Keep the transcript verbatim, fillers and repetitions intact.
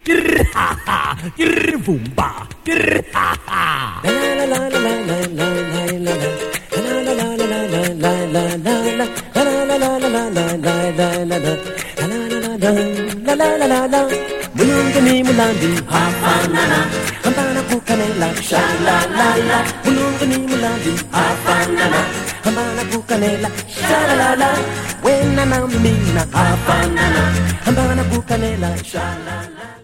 Grr ha ha, grr boomba, grr ha ha. La la la la la la la la la la. La la la la la la la la la la. La la la la la la la la la la. La la la la la la la la. Mulungani mulandi ha ha na na. Hambana kukanela sha la la la. Mulungani mulandi ha ha na na. Hambana kukanela sha la la la. When na na mina ha ha na na. Hambana kukanela sha la la.